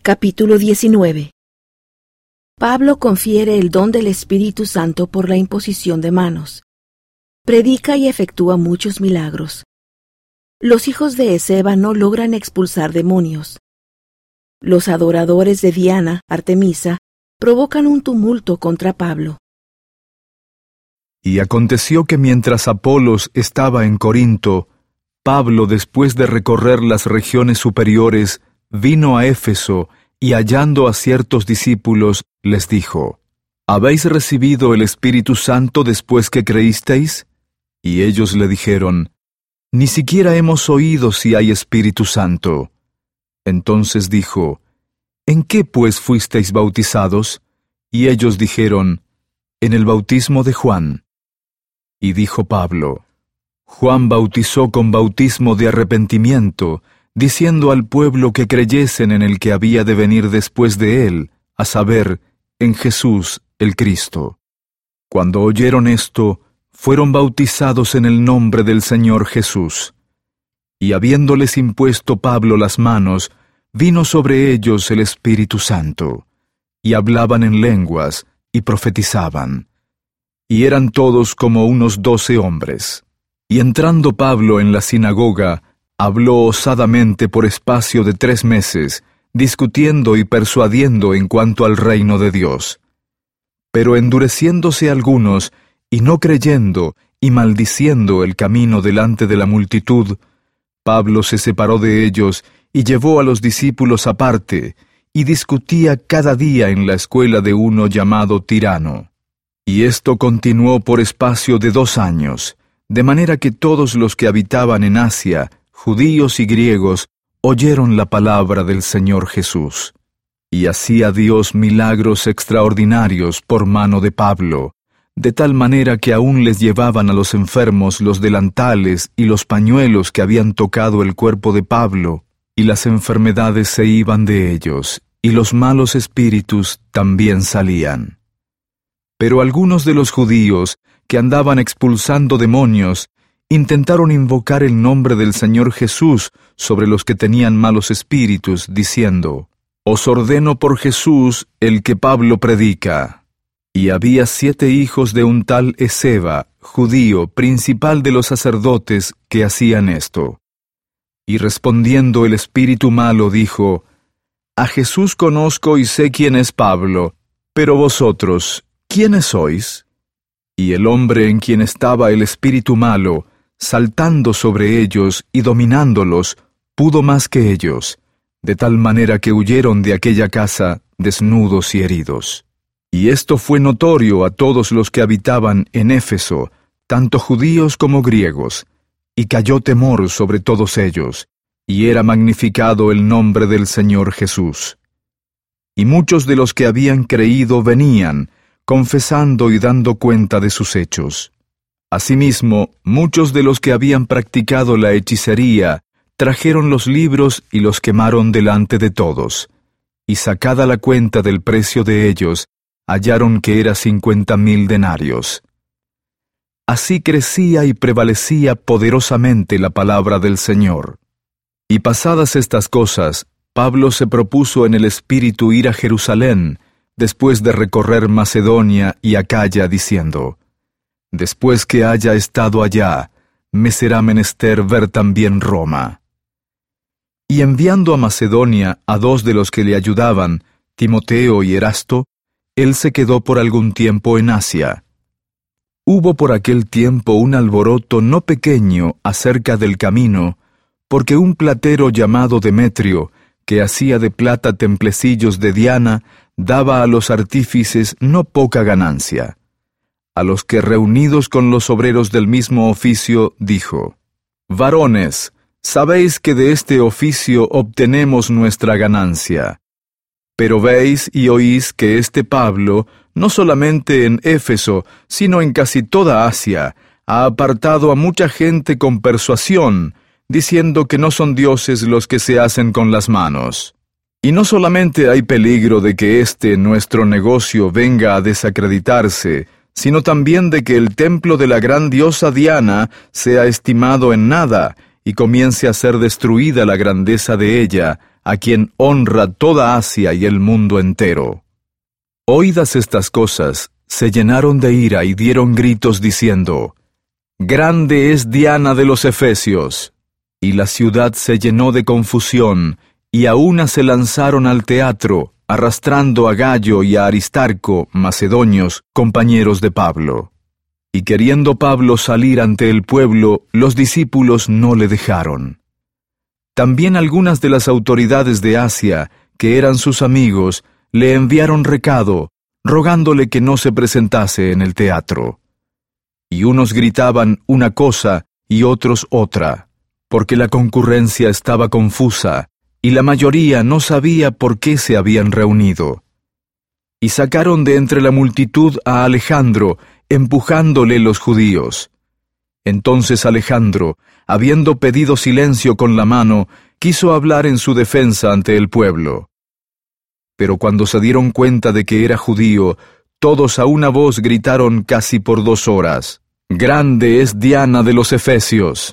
Capítulo 19. Pablo confiere el don del Espíritu Santo por la imposición de manos. Predica y efectúa muchos milagros. Los hijos de Esceva no logran expulsar demonios. Los adoradores de Diana, Artemisa, provocan un tumulto contra Pablo. Y aconteció que mientras Apolos estaba en Corinto, Pablo, después de recorrer las regiones superiores, vino a Éfeso y hallando a ciertos discípulos, les dijo: ¿Habéis recibido el Espíritu Santo después que creísteis? Y ellos le dijeron: Ni siquiera hemos oído si hay Espíritu Santo. Entonces dijo: ¿En qué pues fuisteis bautizados? Y ellos dijeron: En el bautismo de Juan. Y dijo Pablo: Juan bautizó con bautismo de arrepentimiento, diciendo al pueblo que creyesen en el que había de venir después de él, a saber, en Jesús el Cristo. Cuando oyeron esto, fueron bautizados en el nombre del Señor Jesús. Y habiéndoles impuesto Pablo las manos, vino sobre ellos el Espíritu Santo, y hablaban en lenguas, y profetizaban. Y eran todos como unos 12 hombres. Y entrando Pablo en la sinagoga, habló osadamente por espacio de 3 meses, discutiendo y persuadiendo en cuanto al reino de Dios. Pero endureciéndose algunos, y no creyendo, y maldiciendo el camino delante de la multitud, Pablo se separó de ellos, y llevó a los discípulos aparte, y discutía cada día en la escuela de uno llamado Tirano. Y esto continuó por espacio de 2 años, de manera que todos los que habitaban en Asia, judíos y griegos, oyeron la palabra del Señor Jesús. Y hacía Dios milagros extraordinarios por mano de Pablo, de tal manera que aún les llevaban a los enfermos los delantales y los pañuelos que habían tocado el cuerpo de Pablo, y las enfermedades se iban de ellos, y los malos espíritus también salían. Pero algunos de los judíos, que andaban expulsando demonios, intentaron invocar el nombre del Señor Jesús sobre los que tenían malos espíritus, diciendo: Os ordeno por Jesús, el que Pablo predica. Y había 7 hijos de un tal Esceva, judío, principal de los sacerdotes, que hacían esto. Y respondiendo el espíritu malo dijo: A Jesús conozco y sé quién es Pablo, pero vosotros, ¿quiénes sois? Y el hombre en quien estaba el espíritu malo, saltando sobre ellos y dominándolos, pudo más que ellos, de tal manera que huyeron de aquella casa desnudos y heridos. Y esto fue notorio a todos los que habitaban en Éfeso, tanto judíos como griegos, y cayó temor sobre todos ellos, y era magnificado el nombre del Señor Jesús. Y muchos de los que habían creído venían, confesando y dando cuenta de sus hechos. Asimismo, muchos de los que habían practicado la hechicería trajeron los libros y los quemaron delante de todos, y sacada la cuenta del precio de ellos, hallaron que era 50,000 denarios. Así crecía y prevalecía poderosamente la palabra del Señor. Y pasadas estas cosas, Pablo se propuso en el espíritu ir a Jerusalén, después de recorrer Macedonia y Acaya, diciendo: Después que haya estado allá, me será menester ver también Roma. Y enviando a Macedonia a 2 de los que le ayudaban, Timoteo y Erasto, él se quedó por algún tiempo en Asia. Hubo por aquel tiempo un alboroto no pequeño acerca del camino, porque un platero llamado Demetrio, que hacía de plata templecillos de Diana, daba a los artífices no poca ganancia. A los que reunidos con los obreros del mismo oficio, dijo: Varones, sabéis que de este oficio obtenemos nuestra ganancia. Pero veis y oís que este Pablo, no solamente en Éfeso, sino en casi toda Asia, ha apartado a mucha gente con persuasión, diciendo que no son dioses los que se hacen con las manos. Y no solamente hay peligro de que nuestro negocio venga a desacreditarse, sino también de que el templo de la gran diosa Diana sea estimado en nada, y comience a ser destruida la grandeza de ella, a quien honra toda Asia y el mundo entero. Oídas estas cosas, se llenaron de ira y dieron gritos diciendo: «Grande es Diana de los Efesios». Y la ciudad se llenó de confusión, y a una se lanzaron al teatro, arrastrando a Gayo y a Aristarco, macedonios, compañeros de Pablo. Y queriendo Pablo salir ante el pueblo, los discípulos no le dejaron. También algunas de las autoridades de Asia, que eran sus amigos, le enviaron recado, rogándole que no se presentase en el teatro. Y unos gritaban una cosa y otros otra, porque la concurrencia estaba confusa, y la mayoría no sabía por qué se habían reunido. Y sacaron de entre la multitud a Alejandro, empujándole los judíos. Entonces Alejandro, habiendo pedido silencio con la mano, quiso hablar en su defensa ante el pueblo. Pero cuando se dieron cuenta de que era judío, todos a una voz gritaron casi por 2 horas: «Grande es Diana de los Efesios».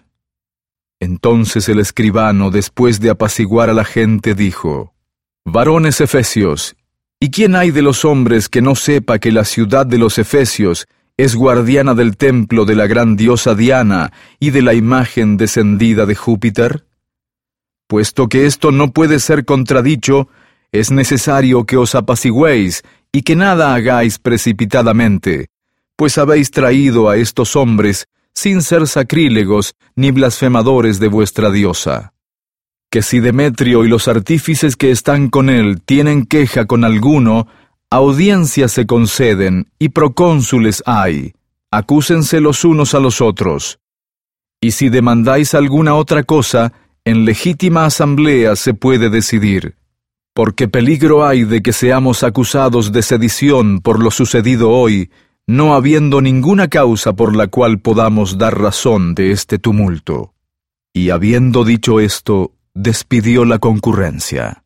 Entonces el escribano, después de apaciguar a la gente, dijo: «Varones efesios, ¿y quién hay de los hombres que no sepa que la ciudad de los Efesios es guardiana del templo de la gran diosa Diana y de la imagen descendida de Júpiter? Puesto que esto no puede ser contradicho, es necesario que os apaciguéis y que nada hagáis precipitadamente, pues habéis traído a estos hombres sin ser sacrílegos ni blasfemadores de vuestra diosa. Que si Demetrio y los artífices que están con él tienen queja con alguno, audiencias se conceden y procónsules hay, acúsense los unos a los otros. Y si demandáis alguna otra cosa, en legítima asamblea se puede decidir, porque peligro hay de que seamos acusados de sedición por lo sucedido hoy, no habiendo ninguna causa por la cual podamos dar razón de este tumulto». Y habiendo dicho esto, despidió la concurrencia.